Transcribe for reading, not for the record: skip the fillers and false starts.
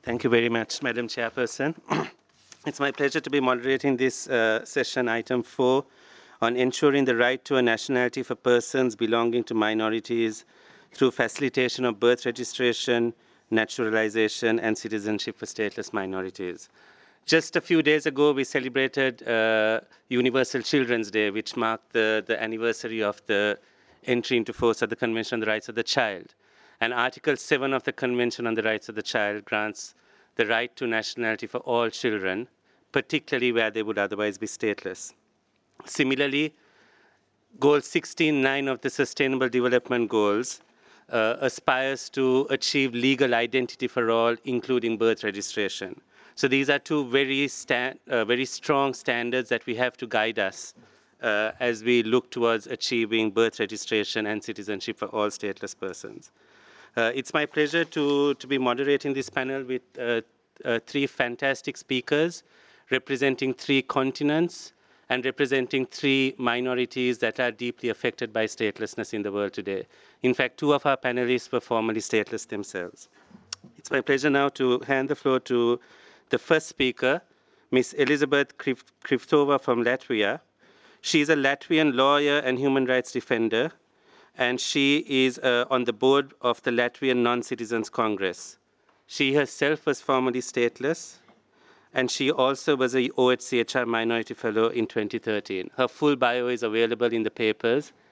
Thank you very much, Madam Chairperson. It's my pleasure to be moderating this session, item 4, on ensuring the right to a nationality for persons belonging to minorities through facilitation of birth registration, naturalization, and citizenship for stateless minorities. Just a few days ago, we celebrated Universal Children's Day, which marked the anniversary of the entry into force of the Convention on the Rights of the Child. And Article 7 of the Convention on the Rights of the Child grants the right to nationality for all children, particularly where they would otherwise be stateless. Similarly, Goal 16.9 of the Sustainable Development Goals aspires to achieve legal identity for all, including birth registration. So these are two very strong standards that we have to guide us as we look towards achieving birth registration and citizenship for all stateless persons. It's my pleasure to be moderating this panel with three fantastic speakers representing three continents and representing three minorities that are deeply affected by statelessness in the world today. In fact, two of our panelists were formerly stateless themselves. It's my pleasure now to hand the floor to the first speaker, Ms. Elizabeth Krivtova from Latvia. She is a Latvian lawyer and human rights defender, and she is on the board of the Latvian Non-Citizens Congress. She herself was formerly stateless, and she also was a OHCHR Minority Fellow in 2013. Her full bio is available in the papers,